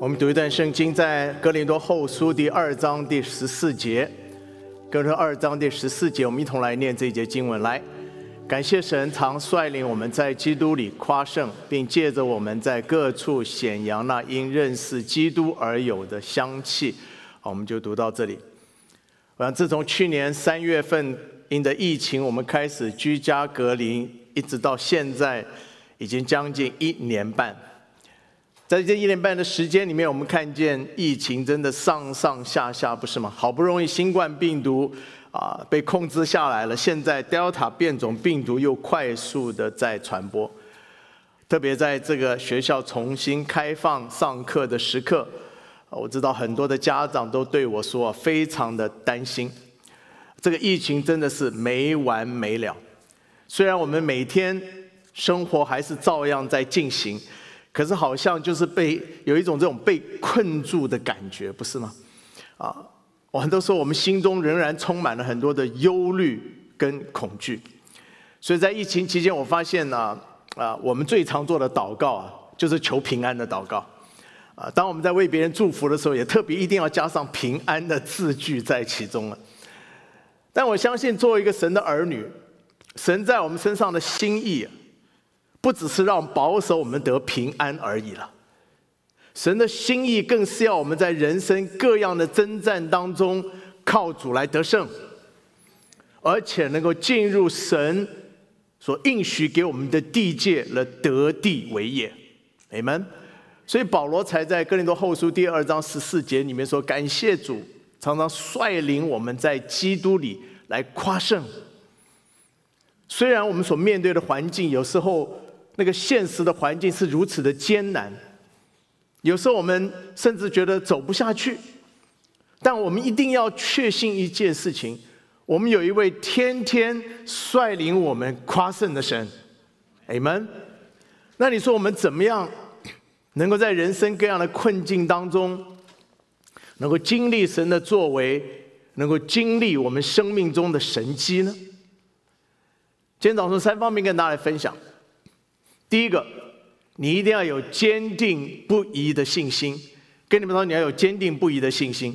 我们读一段圣经，在哥林多后书第2章第14节。哥林多2章第14节，我们一同来念这一节经文。来，感谢神常率领我们在基督里夸胜，并借着我们在各处显扬那因认识基督而有的香气。好，我们就读到这里。我想自从去年3月份因着疫情，我们开始居家隔离，一直到现在已经将近1年半。在这1年半的时间里面，我们看见疫情真的上上下下，不是吗？好不容易新冠病毒被控制下来了，现在 Delta 变种病毒又快速的在传播。特别在这个学校重新开放上课的时刻，我知道很多的家长都对我说非常的担心。这个疫情真的是没完没了。虽然我们每天生活还是照样在进行，可是好像就是有一种这种被困住的感觉，不是吗？我很多时候我们心中仍然充满了很多的忧虑跟恐惧。所以在疫情期间，我发现我们最常做的祷告就是求平安的祷告。当我们在为别人祝福的时候，也特别一定要加上平安的字句在其中了。但我相信，作为一个神的儿女，神在我们身上的心意不只是让保守我们得平安而已了，神的心意更是要我们在人生各样的征战当中靠主来得胜，而且能够进入神所应许给我们的地界了，得地为业。阿们。所以保罗才在哥林多后书第2章14节里面说，感谢主常常率领我们在基督里来夸胜。虽然我们所面对的环境有时候那个现实的环境是如此的艰难，有时候我们甚至觉得走不下去，但我们一定要确信一件事情，我们有一位天天率领我们夸胜的神。阿们。那你说我们怎么样能够在人生各样的困境当中能够经历神的作为，能够经历我们生命中的神迹呢？今天早上3方面跟大家来分享。第一个，你一定要有坚定不移的信心。跟你们说，你要有坚定不移的信心。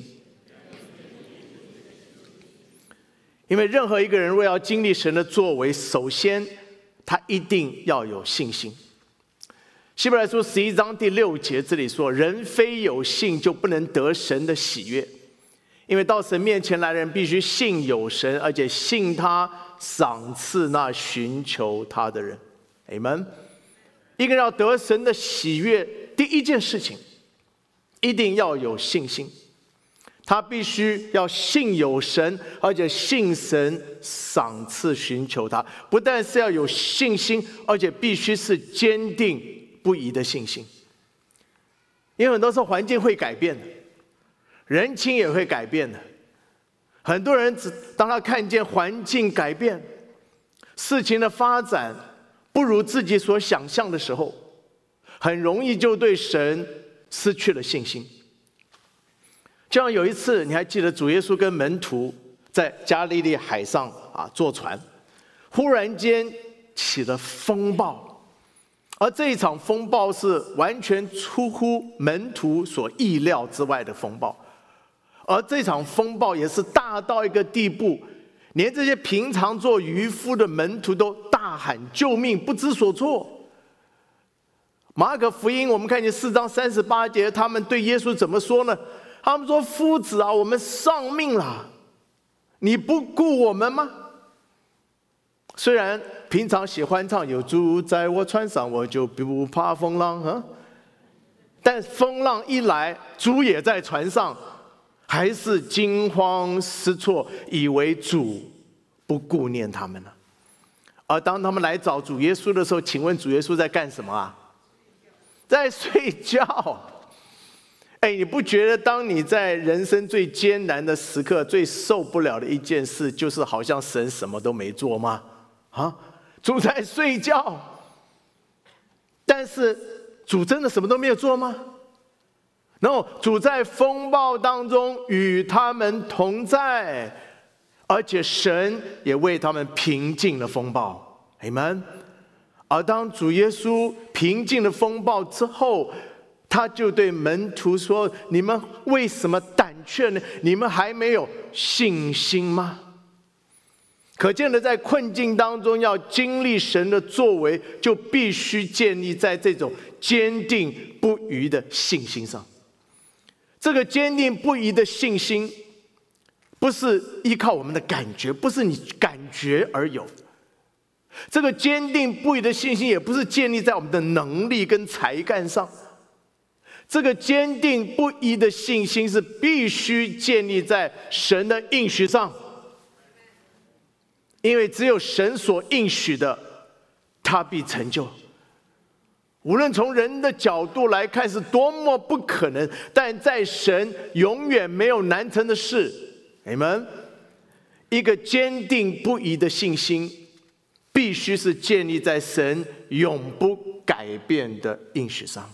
因为任何一个人若要经历神的作为，首先他一定要有信心。希伯来书11章第6节这里说，人非有信就不能得神的喜悦，因为到神面前来的人必须信有神，而且信他赏赐那寻求他的人。阿们。一个人要得神的喜悦，第一件事情一定要有信心。他必须要信有神，而且信神赏赐寻求他。不但是要有信心，而且必须是坚定不移的信心。因为很多时候环境会改变的，人情也会改变的。很多人当他看见环境改变，事情的发展不如自己所想象的时候，很容易就对神失去了信心。就像有一次，你还记得主耶稣跟门徒在加利利海上坐船，忽然间起了风暴，而这一场风暴是完全出乎门徒所意料之外的风暴，而这场风暴也是大到一个地步，连这些平常做渔夫的门徒都大喊救命，不知所措。马可福音我们看见4章38节，他们对耶稣怎么说呢？他们说，夫子我们丧命了，你不顾我们吗？虽然平常喜欢唱有主在我船上，我就不怕风浪，但风浪一来，主也在船上，还是惊慌失措，以为主不顾念他们了。而当他们来找主耶稣的时候，请问主耶稣在干什么？在睡觉。你不觉得当你在人生最艰难的时刻，最受不了的一件事，就是好像神什么都没做吗？主在睡觉，但是主真的什么都没有做吗？然后主在风暴当中与他们同在，而且神也为他们平静了风暴。阿们。而当主耶稣平静了风暴之后，他他就对门徒说：你们为什么胆怯呢？你们还没有信心吗？可见的，在困境当中要经历神的作为，就必须建立在这种坚定不移的信心上。这个坚定不移的信心不是依靠我们的感觉，不是你感觉而有。这个坚定不移的信心也不是建立在我们的能力跟才干上。这个坚定不移的信心是必须建立在神的应许上。因为只有神所应许的，他必成就。无论从人的角度来看是多么不可能，但在神永远没有难成的事。你们一个坚定不移的信心，必须是建立在神永不改变的应许上。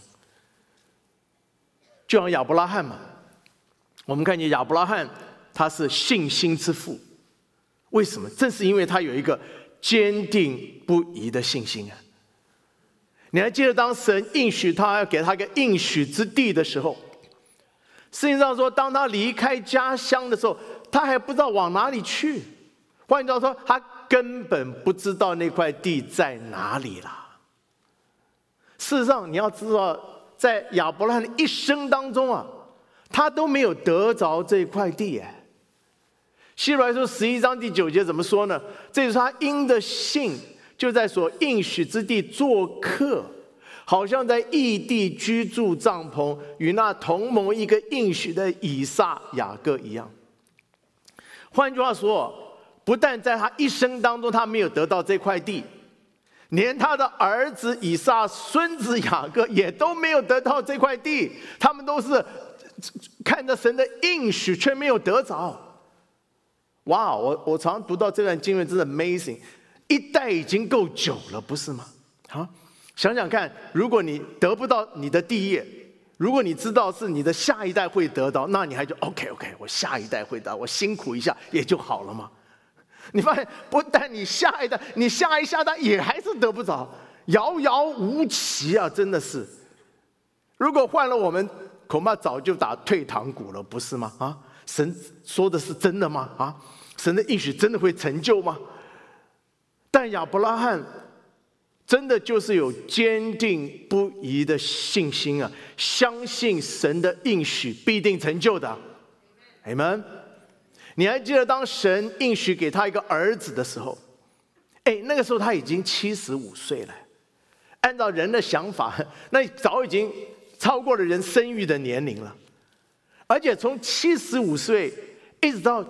就像亚伯拉罕嘛，我们看见亚伯拉罕他是信心之父。为什么？正是因为他有一个坚定不移的信心啊！你还记得当神应许他要给他一个应许之地的时候，圣经上说，当他离开家乡的时候，他还不知道往哪里去。换句话说，他根本不知道那块地在哪里啦。事实上，你要知道，在亚伯拉罕的一生当中啊，他都没有得着这块地哎。希伯来书11章第9节怎么说呢？这就是他因的信，就在所应许之地做客，好像在异地居住帐篷，与那同盟一个应许的以撒、雅各一样。换句话说，不但在他一生当中他没有得到这块地，连他的儿子以撒、孙子雅各也都没有得到这块地，他们都是看着神的应许却没有得着。哇，我常常读到这段经文，真的 amazing。一代已经够久了，不是吗？想想看，如果你得不到你的地业，如果你知道是你的下一代会得到，那你还就 OK， 我下一代会得到，我辛苦一下也就好了嘛。你发现，不但你下一代，你下一下代也还是得不着，遥遥无期啊！真的是，如果换了我们，恐怕早就打退堂鼓了，不是吗？神说的是真的吗？神的应许真的会成就吗？但亚伯拉罕真的就是有坚定不移的信心啊，相信神的应许必定成就的。Amen。你还记得当神应许给他一个儿子的时候，那个时候他已经75岁了。按照人的想法，那早已经超过了人生育的年龄了。而且从75岁一直到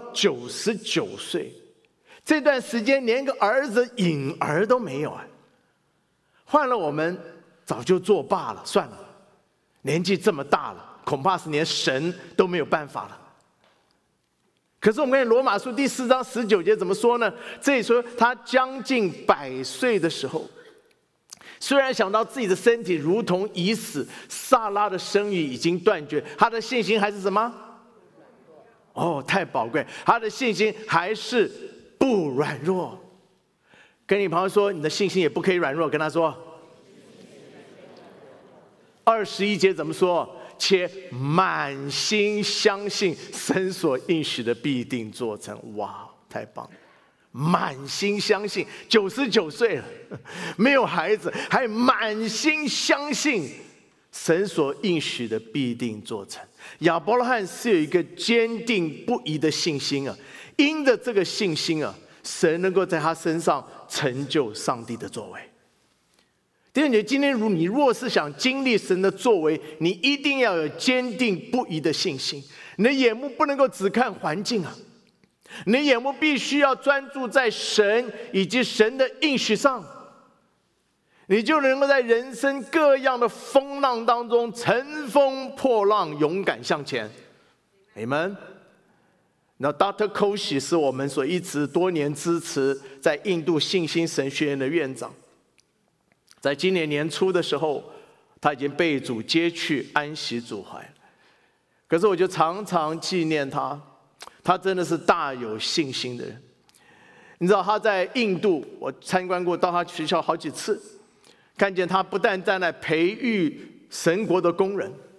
99岁，这段时间连个儿子影儿都没有。换了我们早就作罢了，算了，年纪这么大了，恐怕是连神都没有办法了。可是我们看罗马书第4章19节怎么说呢？这里说他将近100岁的时候，虽然想到自己的身体如同已死，撒拉的生育已经断绝，他的信心还是什么？太宝贵，他的信心还是不软弱。跟你朋友说，你的信心也不可以软弱，跟他说。21节怎么说？且满心相信神所应许的必定做成。哇，太棒了！满心相信，99岁了，没有孩子，还满心相信神所应许的必定做成。亚伯拉罕是有一个坚定不移的信心啊，因着这个信心啊，神能够在他身上成就上帝的作为。弟兄姐妹，今天你若是想经历神的作为，你一定要有坚定不移的信心。你的眼目不能够只看环境啊，你的眼目必须要专注在神以及神的应许上，你就能够在人生各样的风浪当中乘风破浪，勇敢向前。Amen。那 Dr. Koshi 是我们所一直多年支持在印度信心神学院的院长。在今年年初的时候，他已经被主接去安息主怀。可是我就常常纪念他，他真的是大有信心的人。你知道他在印度，我参观过，到他学校好几次，看见他不但在那培育神国的工人，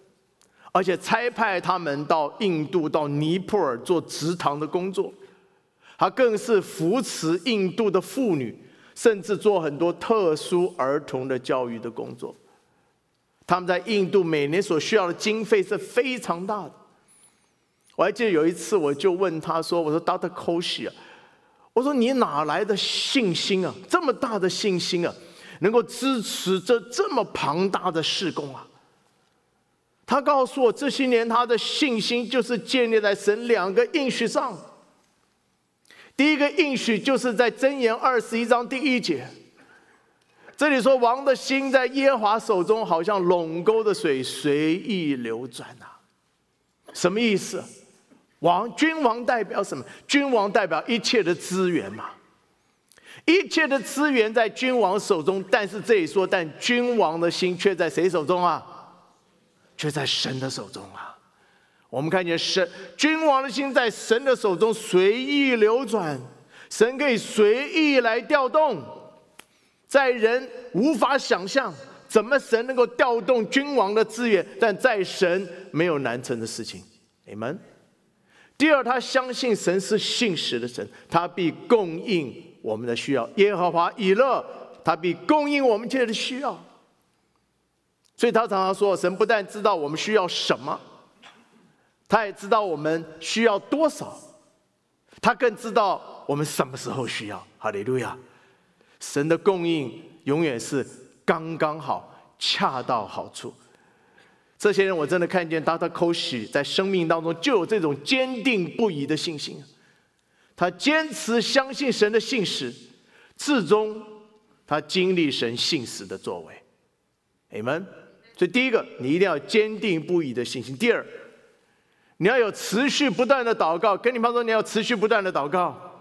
而且差派他们到印度、到尼泊尔做植堂的工作。他更是扶持印度的妇女，甚至做很多特殊儿童的教育的工作。他们在印度每年所需要的经费是非常大的。我还记得有一次，我就问他说：“我说 Dr. Koshi 啊，我说你哪来的信心啊？这么大的信心啊，能够支持这么庞大的事工啊？”他告诉我，这些年他的信心就是建立在神2个应许上。第一个应许就是在箴言21章第1节，这里说：“王的心在耶和华手中，好像垄沟的水随意流转啊。”什么意思？君王代表什么？君王代表一切的资源嘛。一切的资源在君王手中，但是这里说，但君王的心却在谁手中啊？却在神的手中啊。我们看见君王的心在神的手中随意流转，神可以随意来调动，在人无法想象怎么神能够调动君王的资源，但在神没有难成的事情。Amen。第二，他相信神是信实的神，他必供应我们的需要。耶和华以勒，他必供应我们一切的需要。所以他常常说，神不但知道我们需要什么，他也知道我们需要多少，他更知道我们什么时候需要。哈利路亚！神的供应永远是刚刚好，恰到好处。这些人我真的看见Dr. Koshi在生命当中就有这种坚定不移的信心，他坚持相信神的信实，至终他经历神信实的作为。Amen。所以第一个，你一定要坚定不移的信心。第二，你要有持续不断的祷告。跟你朋友说，你要持续不断的祷告。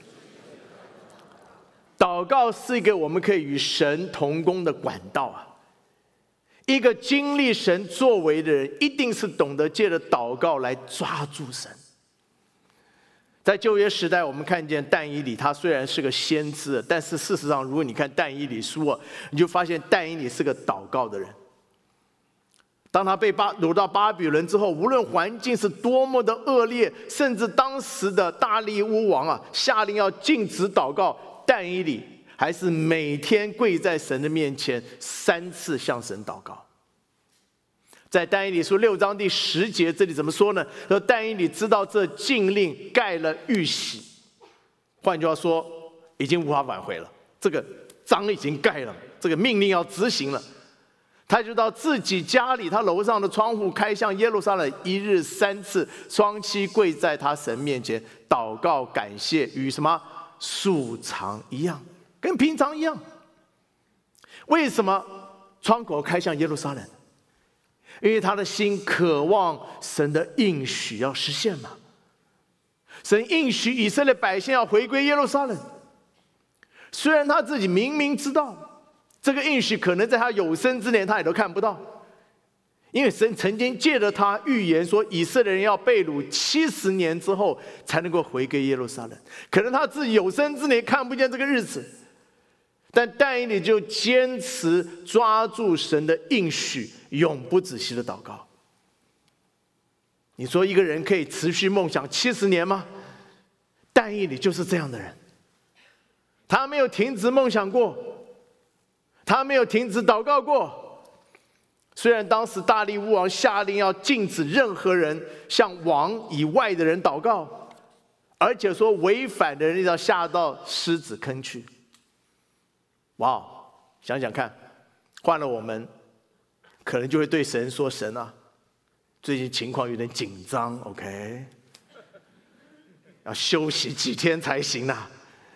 祷告是一个我们可以与神同工的管道啊。一个经历神作为的人，一定是懂得借着祷告来抓住神。在旧约时代，我们看见但以理，他虽然是个先知，但是事实上，如果你看但以理书啊，你就发现但以理是个祷告的人。当他被掳到巴比伦之后，无论环境是多么的恶劣，甚至当时的大利乌王啊下令要禁止祷告，但以理还是每天跪在神的面前3次向神祷告。在但以理书6章第10节，这里怎么说呢？说但以理知道这禁令盖了玉玺，换句话说，已经无法挽回了，这个章已经盖了，这个命令要执行了。他就到自己家里，他楼上的窗户开向耶路撒冷，1日3次，双膝跪在他神面前祷告感谢，与什么素常一样，跟平常一样。为什么窗口开向耶路撒冷？因为他的心渴望神的应许要实现嘛。神应许以色列百姓要回归耶路撒冷，虽然他自己明明知道这个应许可能在他有生之年他也都看不到，因为神曾经借着他预言说，以色列人要被掳70年之后才能够回归耶路撒冷，可能他自己有生之年看不见这个日子，但但以理就坚持抓住神的应许，永不止息的祷告。你说一个人可以持续梦想70年吗？但以理就是这样的人，他没有停止梦想过，他没有停止祷告过。虽然当时大利乌王下令要禁止任何人向王以外的人祷告，而且说违反的人要下到狮子坑去。哇，想想看，换了我们可能就会对神说，神啊，最近情况有点紧张 OK， 要休息几天才行啊。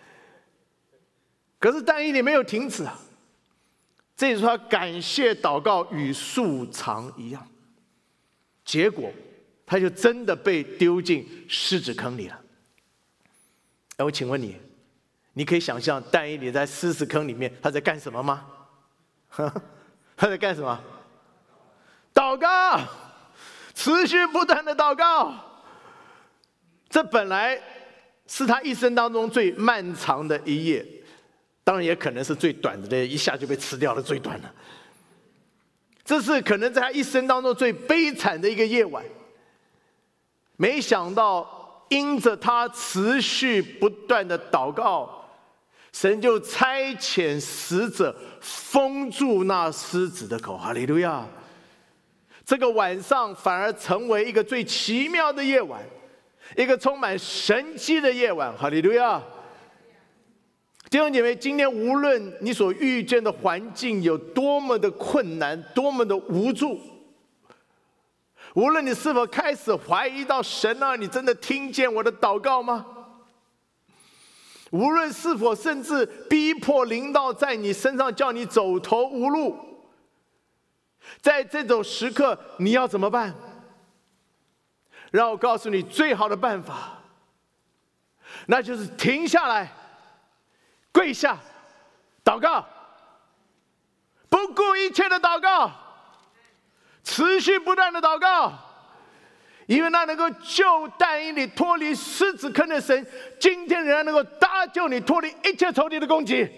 可是但以理没有停止啊，这里说他感谢祷告与素常一样，结果他就真的被丢进狮子坑里了。我请问你，你可以想象但以理在狮子坑里面他在干什么吗？他在干什么？祷告，持续不断的祷告。这本来是他一生当中最漫长的一夜，当然也可能是最短的，一下就被吃掉了最短的。 这是可能在他一生当中最悲惨的一个夜晚。没想到因着他持续不断的祷告，神就差遣使者封住那狮子的口。哈利路亚！这个晚上反而成为一个最奇妙的夜晚，一个充满神迹的夜晚。哈利路亚！弟兄姐妹，今天无论你所遇见的环境有多么的困难，多么的无助，无论你是否开始怀疑到神啊，你真的听见我的祷告吗？无论是否甚至逼迫临到在你身上，叫你走投无路，在这种时刻你要怎么办？让我告诉你最好的办法，那就是停下来，跪下，祷告，不顾一切的祷告，持续不断的祷告，因为那能够救但以理脱离狮子坑的神，今天仍然能够搭救你脱离一切仇敌的攻击。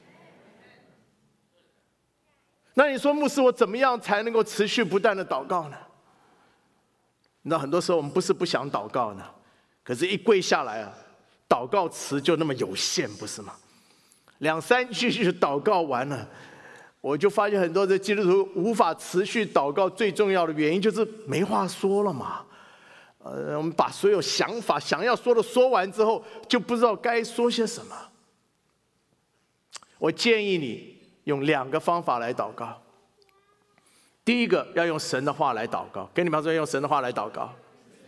那你说，牧师，我怎么样才能够持续不断的祷告呢？你知道，很多时候我们不是不想祷告呢，可是一跪下来啊，祷告词就那么有限，不是吗？2、3句就祷告完了，我就发现很多的基督徒无法持续祷告，最重要的原因就是没话说了嘛。我们把所有想法想要说的说完之后，就不知道该说些什么。我建议你用2个方法来祷告。第一个，要用神的话来祷告，跟你们说用神的话来祷告，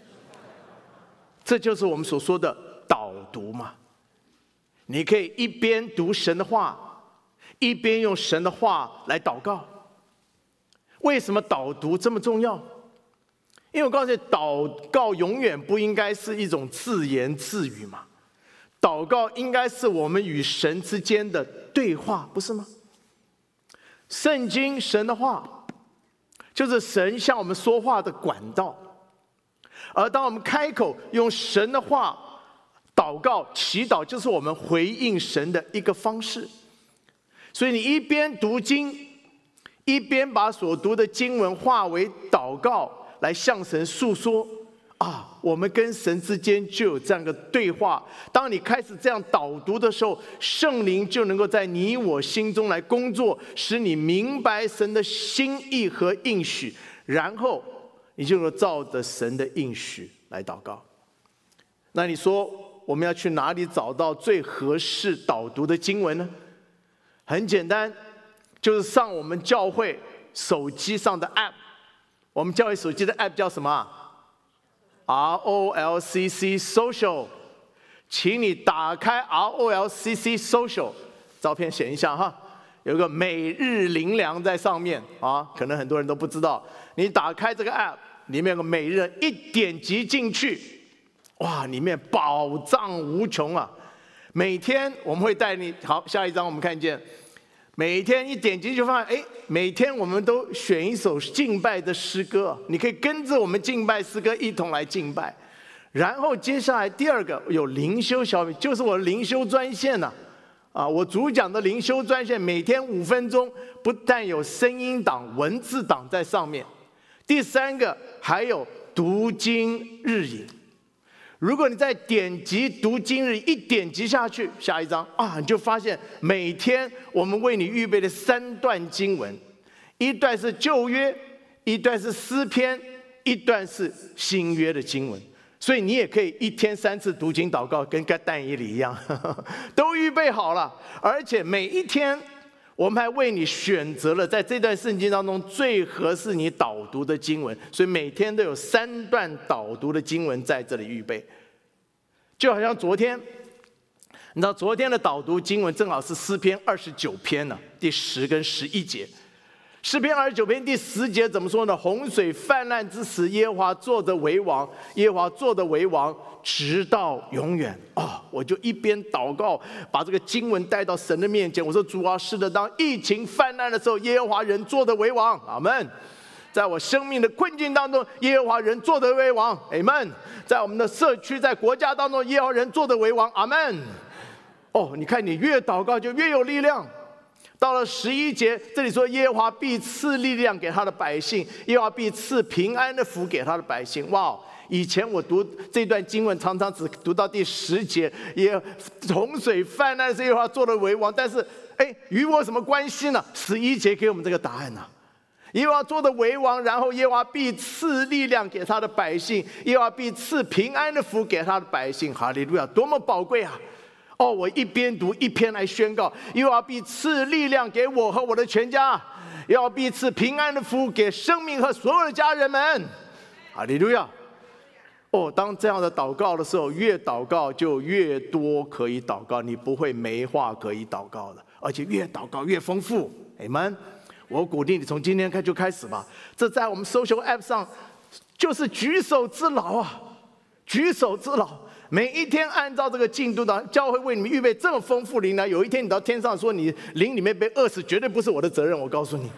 这就是我们所说的导读嘛。你可以一边读神的话，一边用神的话来祷告。为什么导读这么重要？因为我告诉你，祷告永远不应该是一种自言自语嘛，祷告应该是我们与神之间的对话，不是吗？圣经神的话就是神向我们说话的管道，而当我们开口用神的话祷告祈祷，就是我们回应神的一个方式。所以你一边读经，一边把所读的经文化为祷告，来向神诉说啊，我们跟神之间就有这样一个对话。当你开始这样导读的时候，圣灵就能够在你我心中来工作，使你明白神的心意和应许，然后你就能够照着神的应许来祷告。那你说我们要去哪里找到最合适导读的经文呢？很简单，就是上我们教会手机上的 App。我们教会手机的 App 叫什么？ROLCC Social， 请你打开 ROLCC Social， 照片选一下哈，有一个每日灵粮在上面啊，可能很多人都不知道。你打开这个 App， 里面有个每日，一点击进去，哇，里面宝藏无穷啊！每天我们会带你，好，下一张我们看见，每天一点击就发现，每天我们都选一首敬拜的诗歌，你可以跟着我们敬拜诗歌一同来敬拜。然后接下来第2个有灵修小品，就是我的灵修专线呐，我主讲的灵修专线，每天5分钟，不但有声音档、文字档在上面。第3个还有读经日影。如果你再点击读经日，一点击下去，下一章你就发现每天我们为你预备的3段经文，一段是旧约，一段是诗篇，一段是新约的经文。所以你也可以1天3次读经祷告，跟但以理一样，都预备好了。而且每一天我们还为你选择了在这段圣经当中最合适你导读的经文，所以每天都有3段导读的经文在这里预备。就好像昨天，你知道昨天的导读经文正好是诗篇29篇呢，第10跟11节。诗篇29篇第10节怎么说呢？洪水泛滥之时，耶和华坐着为王，耶和华坐着为王，直到永远。我就一边祷告，把这个经文带到神的面前。我说主啊，是的，当疫情泛滥的时候，耶和华人坐着为王。阿们。在我生命的困境当中，耶和华人坐着为王。阿们。在我们的社区，在国家当中，耶和华人坐着为王。阿们。你看你越祷告就越有力量。 到了11节，这里说耶和华必赐力量给他的百姓，耶和华必赐平安的福给他的百姓。哇！以前我读这段经文，常常只读到第10节，也洪水泛滥的时候，耶和华做了为王。但是，与我什么关系呢？11节给我们这个答案呢。耶和华做的为王，然后耶和华必赐力量给他的百姓，耶和华必赐平安的福给他的百姓。哈利路亚，多么宝贵啊！我一边读一边来宣告：耶和华必赐力量给我和我的全家，耶和华必赐平安的福给生命和所有的家人们。哈利路亚！当这样的祷告的时候，越祷告就越多可以祷告，你不会没话可以祷告的，而且越祷告越丰富。Amen。我鼓励你从今天就开始吧。这在我们 social app 上就是举手之劳啊，举手之劳。每一天按照这个进度的，教会为你们预备这么丰富灵粮。有一天你到天上说你灵里面被饿死，绝对不是我的责任，我告诉你。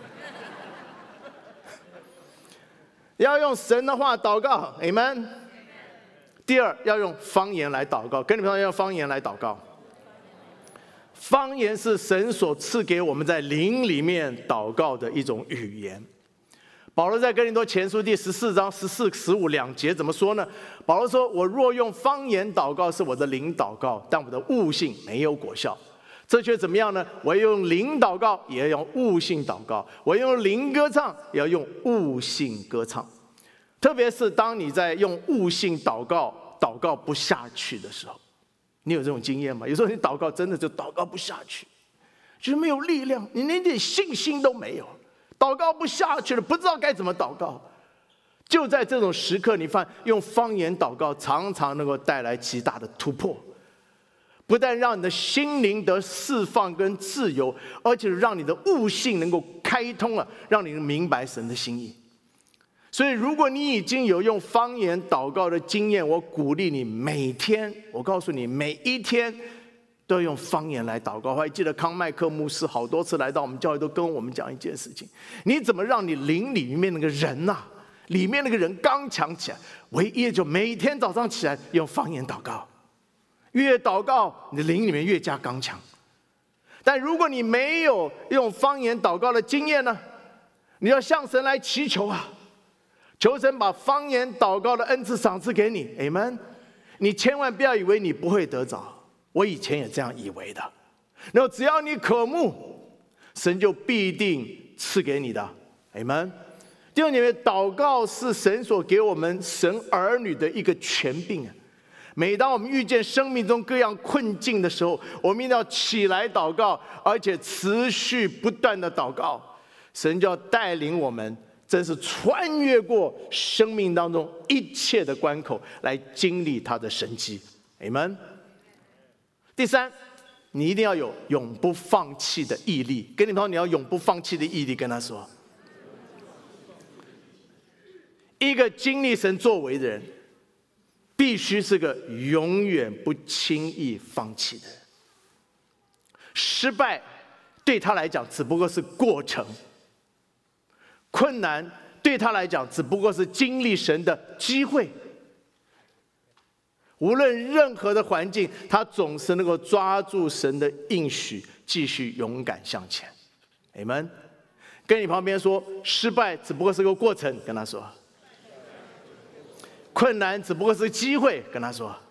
要用神的话祷告 ，Amen。第二，要用方言来祷告，跟你们说要用方言来祷告。方言是神所赐给我们在灵里面祷告的一种语言。保罗在哥林多前书第14章14、15两节怎么说呢？保罗说：“我若用方言祷告，是我的灵祷告，但我的悟性没有果效。这却怎么样呢？我要用灵祷告，也要用悟性祷告；我要用灵歌唱，也要用悟性歌唱。”特别是当你在用悟性祷告不下去的时候，你有这种经验吗？有时候你祷告真的就祷告不下去，就是没有力量，你连点信心都没有，祷告不下去了，不知道该怎么祷告。就在这种时刻，你发现用方言祷告常常能够带来极大的突破，不但让你的心灵得释放跟自由，而且让你的悟性能够开通了，让你明白神的心意。所以如果你已经有用方言祷告的经验，我鼓励你每天，我告诉你每一天都要用方言来祷告。我还记得康麦克牧师好多次来到我们教会，都跟我们讲一件事情：你怎么让你灵里面那个人里面那个人刚强起来？唯一就每天早上起来用方言祷告，越祷告你的灵里面越加刚强。但如果你没有用方言祷告的经验呢，你要向神来祈求啊，求神把方言祷告的恩赐赏赐给你 ，Amen。你千万不要以为你不会得着，我以前也这样以为的。然后只要你渴慕，神就必定赐给你的 ，Amen。弟兄姐妹，祷告是神所给我们神儿女的一个权柄啊。每当我们遇见生命中各样困境的时候，我们一定要起来祷告，而且持续不断的祷告，神就要带领我们。真是穿越过生命当中一切的关口，来经历他的神迹 ，Amen。第三，你一定要有永不放弃的毅力。跟你朋友，你要永不放弃的毅力，跟他说。一个经历神作为的人，必须是个永远不轻易放弃的人。失败对他来讲只不过是过程。困难对他来讲只不过是经历神的机会。无论任何的环境，他总是能够抓住神的应许，继续勇敢向前。Amen。跟你旁边说，失败只不过是个过程，跟他说。困难只不过是机会，跟他说。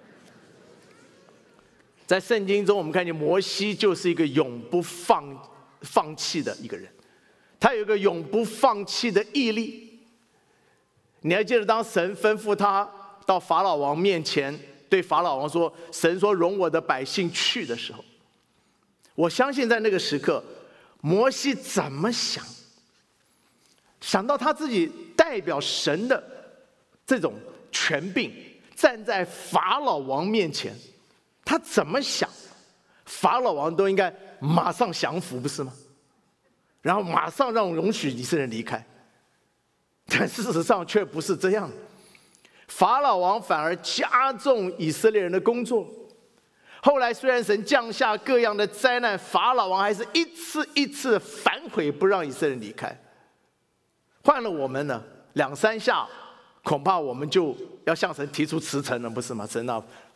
在圣经中，我们看见摩西就是一个永不放弃的一个人。他有一个永不放弃的毅力。你还记得当神吩咐他到法老王面前，对法老王说：“神说容我的百姓去的时候，我相信在那个时刻，摩西怎么想？想到他自己代表神的这种权柄，站在法老王面前，他怎么想？法老王都应该马上降服，不是吗？然后马上容许以色列人离开，但事实上却不是这样。法老王反而加重以色列人的工作。后来虽然神降下各样的灾难，法老王还是一次一次反悔，不让以色列人离开。换了我们呢，2、3下，恐怕我们就要向神提出辞呈了，不是吗？神啊，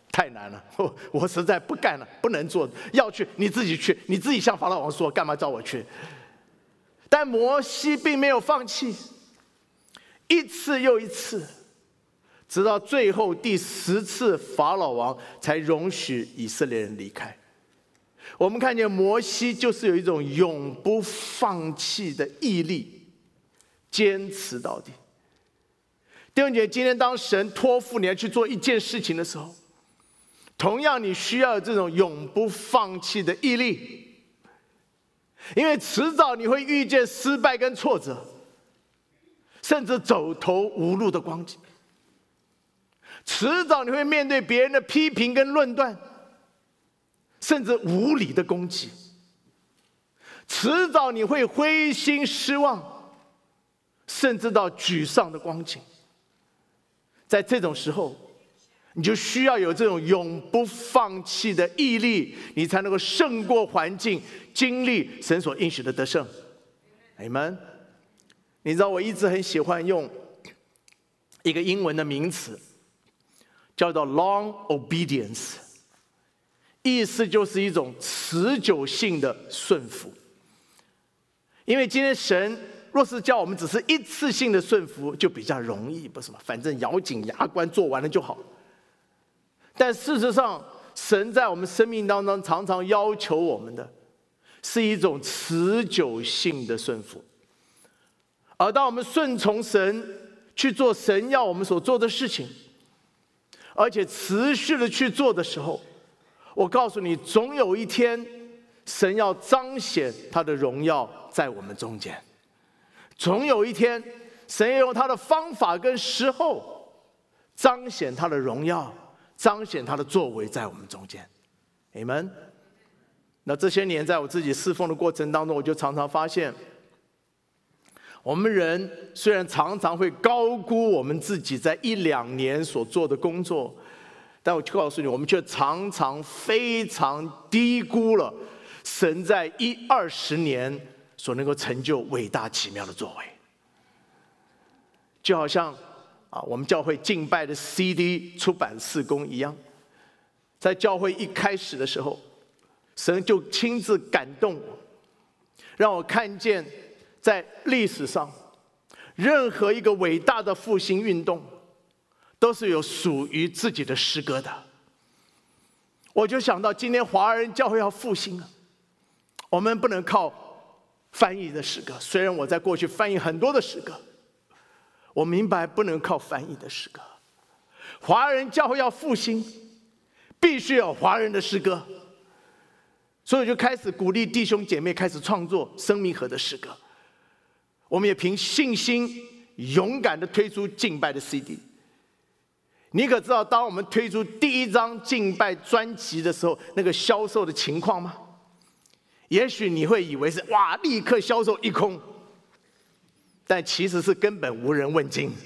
太难了，我实在不干了，不能做，要去你自己去，你自己向法老王说，干嘛找我去？但摩西并没有放弃，一次又一次，直到最后第10次，法老王才容许以色列人离开。我们看见摩西就是有一种永不放弃的毅力，坚持到底。弟兄姐妹，今天当神托付你要去做一件事情的时候，同样你需要有这种永不放弃的毅力，因为迟早你会遇见失败跟挫折，甚至走投无路的光景。迟早你会面对别人的批评跟论断，甚至无理的攻击。迟早你会灰心失望，甚至到沮丧的光景。在这种时候，你就需要有这种永不放弃的毅力，你才能够胜过环境，经历神所应许的得胜。Amen。你知道我一直很喜欢用一个英文的名词，叫做 long obedience， 意思就是一种持久性的顺服。因为今天神若是叫我们只是一次性的顺服，就比较容易，不是吗？反正咬紧牙关做完了就好。但事实上，神在我们生命当中常常要求我们的是一种持久性的顺服。而当我们顺从神去做神要我们所做的事情，而且持续的去做的时候，我告诉你，总有一天神要彰显他的荣耀在我们中间。总有一天神要用他的方法跟时候彰显他的荣耀，彰显他的作为在我们中间。 Amen。 那这些年在我自己侍奉的过程当中，我就常常发现，我们人虽然常常会高估我们自己在1-2年所做的工作，但我就告诉你，我们却常常非常低估了神在20年所能够成就伟大奇妙的作为。就好像我们教会敬拜的 CD 出版事工一样，在教会一开始的时候，神就亲自感动我，让我看见在历史上任何一个伟大的复兴运动都是有属于自己的诗歌的。我就想到今天华人教会要复兴了，我们不能靠翻译的诗歌，虽然我在过去翻译很多的诗歌，我明白不能靠翻译的诗歌。华人教会要复兴，必须有华人的诗歌，所以我就开始鼓励弟兄姐妹开始创作生命河的诗歌。我们也凭信心勇敢地推出敬拜的 CD。 你可知道当我们推出第1张敬拜专辑的时候，那个销售的情况吗？也许你会以为是哇，立刻销售一空，但其实是根本无人问津。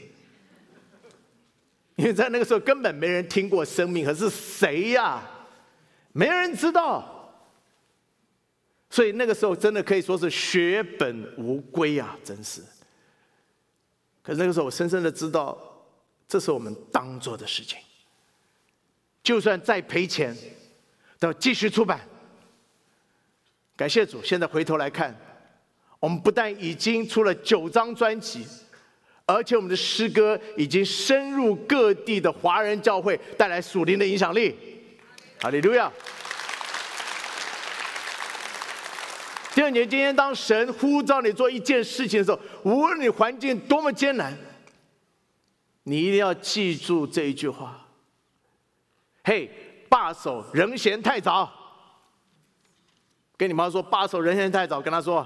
因为在那个时候根本没人听过生命河是谁呀，没人知道。所以那个时候真的可以说是血本无归啊，真是。可是那个时候我深深的知道，这是我们当做的事情，就算再赔钱都要继续出版。感谢主，现在回头来看，我们不但已经出了9张专辑，而且我们的诗歌已经深入各地的华人教会，带来属灵的影响力。哈利路亚！弟兄姐妹，今天当神呼召你做一件事情的时候，无论你环境多么艰难，你一定要记住这一句话：嘿，罢手，人嫌太早。跟你妈说，罢手，人嫌太早。跟她说，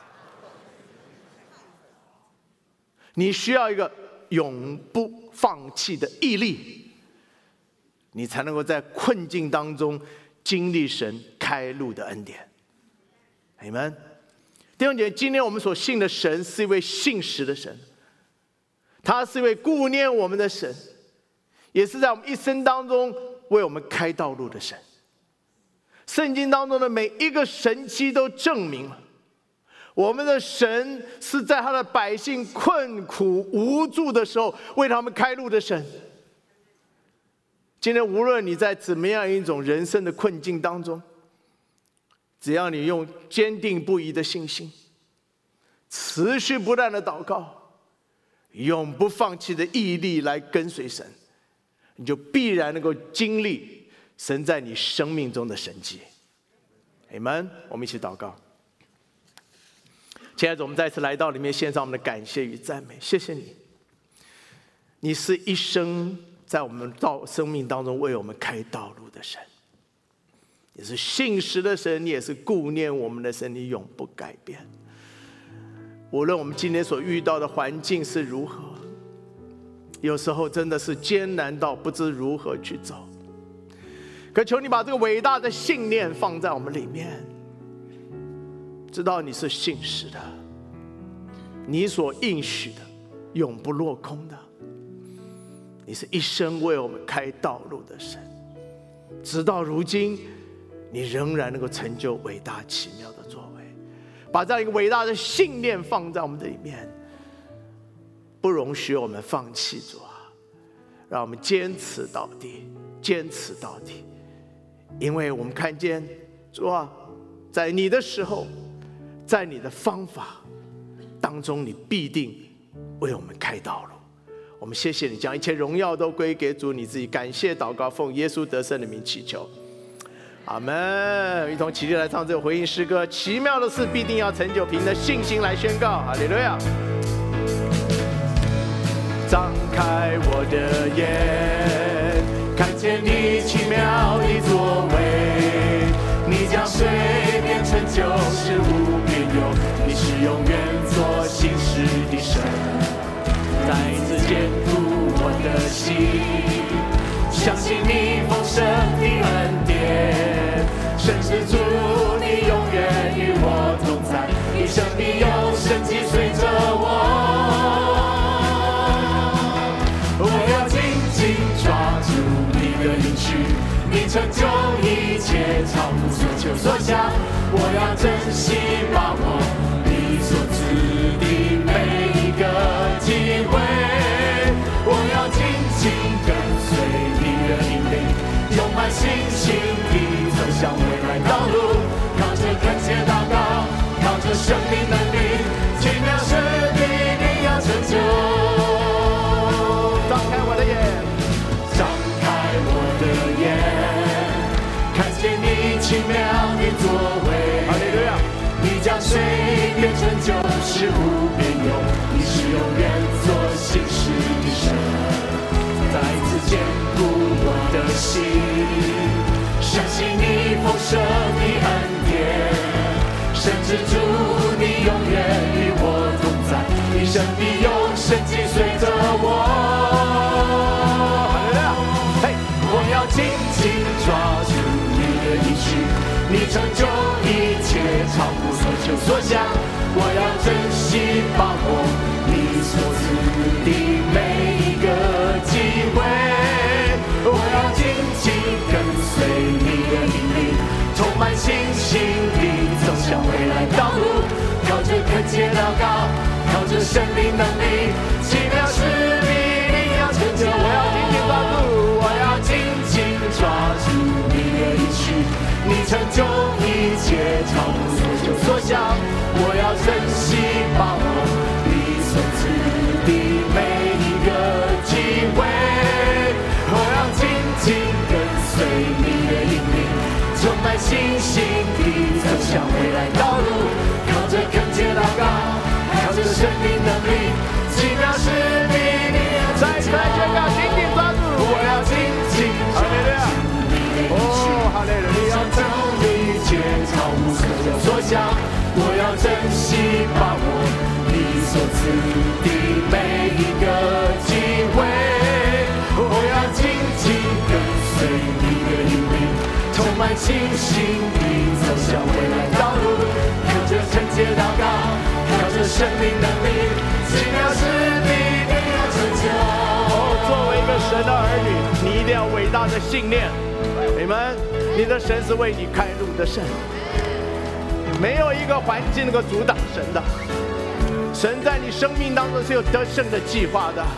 你需要一个永不放弃的毅力，你才能够在困境当中经历神开路的恩典。Amen。 弟兄姐妹，今天我们所信的神是一位信实的神，他是一位顾念我们的神，也是在我们一生当中为我们开道路的神。圣经当中的每一个神迹都证明了，我们的神是在他的百姓困苦无助的时候为他们开路的神。 今天无论你在怎么样一种人生的困境当中，只要你用坚定不移的信心，持续不断的祷告，永不放弃的毅力来跟随神，你就必然能够经历神在你生命中的神迹。Amen。我们一起祷告。亲爱的，我们再次来到里面献上我们的感谢与赞美。谢谢你，你是一生在我们生命当中为我们开道路的神，你是信实的神，你也是顾念我们的神，你永不改变。无论我们今天所遇到的环境是如何，有时候真的是艰难到不知如何去走，可求你把这个伟大的信念放在我们里面，知道你是信实的，你所应许的永不落空的，你是一生为我们开道路的神，直到如今你仍然能够成就伟大奇妙的作为。把这样一个伟大的信念放在我们的里面，不容许我们放弃。主啊，让我们坚持到底，坚持到底，因为我们看见主啊，在你的时候，在你的方法当中，你必定为我们开道路。我们谢谢你，将一切荣耀都归给主你自己。感谢祷告，奉耶稣得胜的名祈求，阿们。一同起立来唱这个回应诗歌。奇妙的事必定要成就，凭着信心来宣告。哈利路亚。张开我的眼，看见你奇妙的作为，你将水变成酒，使无边有。你是永远做新事的神，再次坚固我的心，相信你丰盛的恩典，神是主，你永远与我同在，一生必有神迹随着我。我要紧紧抓住你的应许，你成就一切，超乎所求所想。我要珍惜把握你所赐的每一个机会，我要紧紧跟随你的引领，充满信心地走向未来道路，靠着恳切祷告，靠着生命能力，奇妙事必定要成就。张开我的眼，张开我的眼，看见你奇妙的作为。哈利路亚！你将水变成酒，使无边有。你是永远做新事的神，再次坚固我的心，相信你丰盛的恩典，神之主，你永远与我同在，一生必有神迹随着我。我要紧紧抓住你的应许，你成就一切，超乎所求所想。我要珍惜把握你所赐的每一个机会，我要紧紧跟随你的引领，充满信心地走向未来道路，靠着恳切祷告，靠着生命能力，奇妙事必定要成就。我要紧紧抓住，我要紧紧抓住你的应许，你成就一切，超乎所求所想。我要珍惜把握你所赐的每一个机会，我要紧紧跟随你的引领，充满信心地走向未来道路，靠着恳切祷告，靠着生命能力，奇妙事必定要成就。再宣告，紧紧抓住，我要紧紧抓住你的应许，你成就一切，超乎所求所想。我要珍惜把握你所赐的每一个机会，我要紧紧跟随你的引领，充满信心地走向未来道路，靠着恳切祷告，靠着生命能力，奇妙事必定要成就。作为一个神的儿女，你一定要伟大的信念。你们，你的神是为你开路的神，没有一个环境能够阻挡神的。神在你生命当中是有得胜的计划的，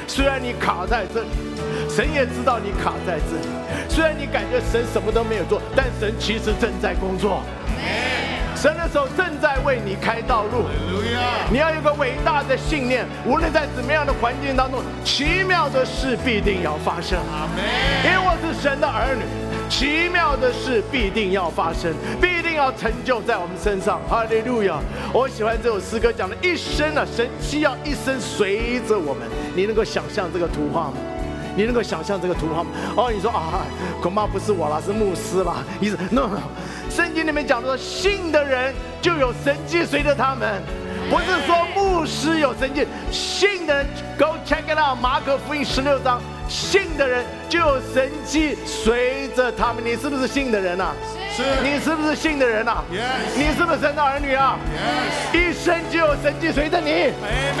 虽然你卡在这里，神也知道你卡在这里。虽然你感觉神什么都没有做，但神其实正在工作。神的手正在为你开道路。你要有个伟大的信念，无论在怎么样的环境当中，奇妙的事必定要发生。因为我是神的儿女，奇妙的事必定要发生，必定要成就在我们身上。哈利路亚！我喜欢这首诗歌讲的一生啊，神需要一生随着我们。你能够想象这个图画吗？你能够想象这个图画吗？哦，你说啊，恐怕不是我啦，是牧师啦。意思 no， 圣经里面讲的说，信的人就有神迹随着他们，不是说牧师有神迹，信的人 Go check it out， 马可福音16章，信的人就有神迹随着他们。你是不是信的人啊？ 是。 你是不是信的人啊？ Yes。 你是不是神的儿女啊？ Yes。 一生就有神迹随着你。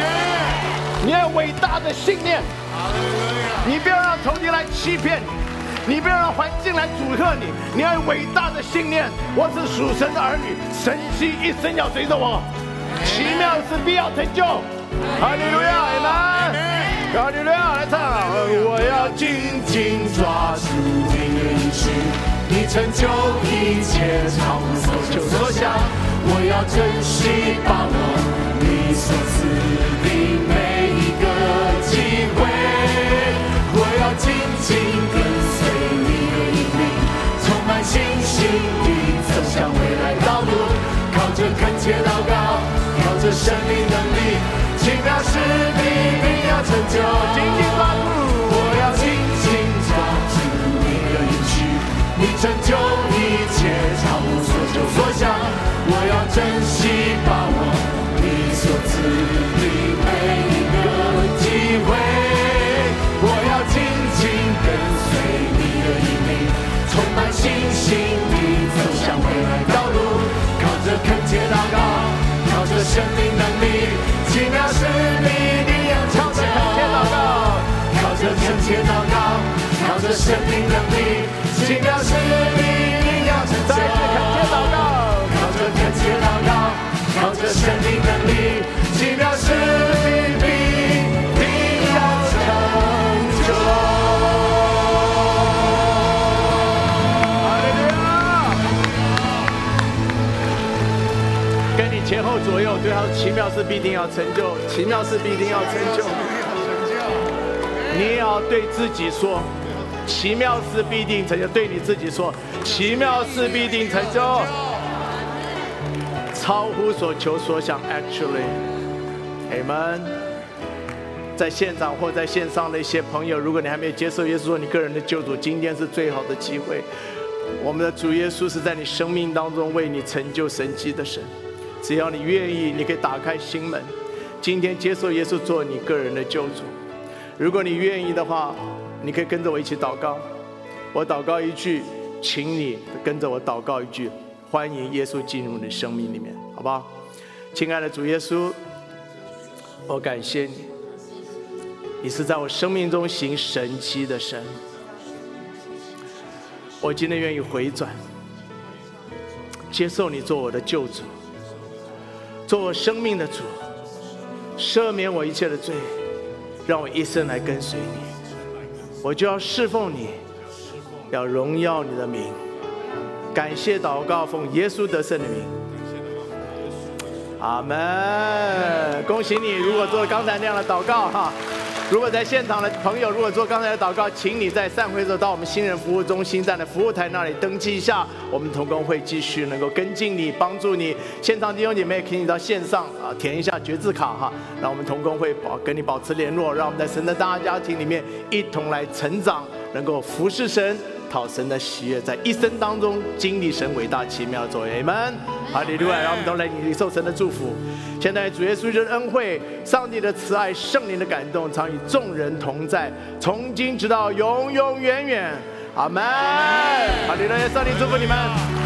Amen。 你要有伟大的信念。你不要让仇敌来欺骗你，你不要让环境来阻吓你，你要有伟大的信念。我是属神的儿女，神迹一生要随着我，奇妙事必要成就。哈利路亚，阿们。哈利路亚，来唱。我要紧紧抓住你的应许，你成就一切，超乎所求所想。我要珍惜把握你所赐的每一个机会。我要紧紧跟随你的引领，充满信心地走向未来道路，靠着恳切祷告，靠着生命能力，奇妙事必定要成就。紧紧抓住，我要紧紧抓住你的应许，你成就一切，超乎所求所想。我要珍惜把握你所赐的每一个机会。我要紧紧跟随你的引领，充满信心地走向未来道路，靠着恳切祷告，靠着生命能力，奇妙事必定要成就。靠着恳切祷告，靠着生命能力，奇妙事必定要成就。再次恳切祷告，靠着恳切祷告，靠着生命能力，奇妙事必定要成就。跟你前后左右对他说，奇妙事必定要成就，奇妙事必定要成就。你也要对自己说，奇妙事必定成就。对你自己说，奇妙事必定成就，超乎所求所想。Actually， Amen。在现场或在线上的一些朋友，如果你还没有接受耶稣做你个人的救主，今天是最好的机会。我们的主耶稣是在你生命当中为你成就神迹的神。只要你愿意，你可以打开心门，今天接受耶稣做你个人的救主。如果你愿意的话，你可以跟着我一起祷告。我祷告一句，请你跟着我祷告一句，欢迎耶稣进入你的生命里面，好不好？亲爱的主耶稣，我感谢你，你是在我生命中行神迹的神。我今天愿意回转，接受你做我的救主，做我生命的主，赦免我一切的罪，让我一生来跟随你。我就要侍奉你，要荣耀你的名。感谢祷告，奉耶稣得胜的名，阿们。恭喜你！如果做刚才那样的祷告哈，如果在现场的朋友，如果做刚才的祷告，请你在散会的时候到我们新人服务中心站的服务台那里登记一下，我们同工会继续能够跟进你，帮助你。现场弟兄姐妹，请你到线上填一下决志卡哈，让我们同工会跟你保持联络，让我们在神的大家庭里面一同来成长，能够服侍神，讨神的喜悦，在一生当中经历神伟大奇妙的作为。Amen，哈利路亚！让我们都来领受神的祝福。现在主耶稣的恩惠、上帝的慈爱、圣灵的感动，常与众人同在，从今直到永永远远。阿门！哈利路亚！上帝祝福你们。